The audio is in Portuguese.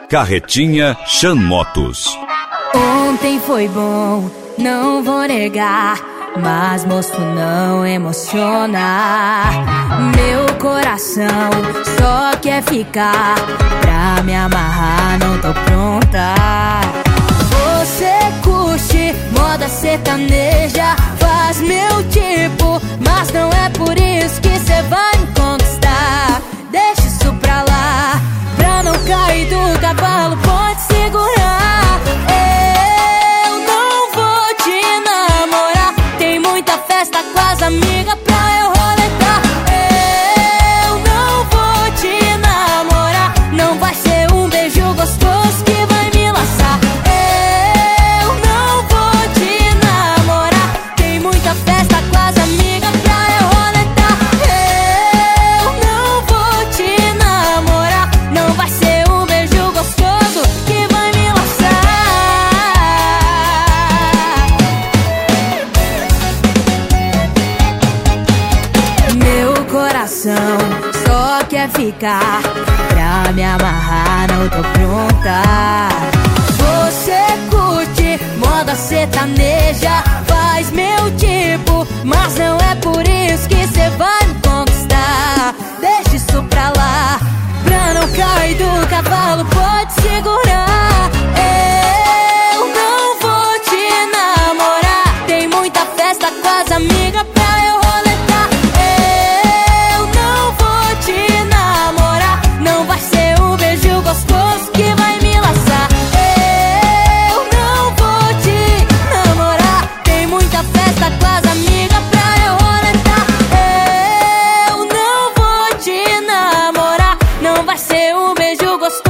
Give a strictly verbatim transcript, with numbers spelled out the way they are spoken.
Carretinha Chan Motos. Ontem foi bom, não vou negar, mas moço não emociona. Meu coração só quer ficar, pra me amarrar não tô pronta. Você curte moda sertaneja, faz meu tipo, mas não é por isso que cê vai me conquistar. Deixa isso pra lá, pra não cair do cavalo, pode segurar. Eu não vou te namorar, tem muita festa com as amigas pra eu roletar. Eu não vou te namorar, não vai ser um beijo gostoso que vai me laçar. Eu não vou te namorar, tem muita festa com as amigas pra eu roletar. Eu não vou te namorar, não vai ser um beijo gostoso que vai me laçar. Meu coração só quer ficar, pra me amarrar não tô pronta. Você curte moda sertaneja, faz meu tipo, mas não é por isso que cê vai me conquistar. Deixa isso pra lá, pra não cair do cavalo, pode segurar. Eu não vou te namorar, tem muita festa com as amigas pra eu roletar. Eu não vou te namorar, não vai ser um beijo gostoso que vai me laçar. Eu não vou te namorar, tem muita festa com as amigas pra eu roletar. Eu não vou te namorar, não vai ser um beijo gostoso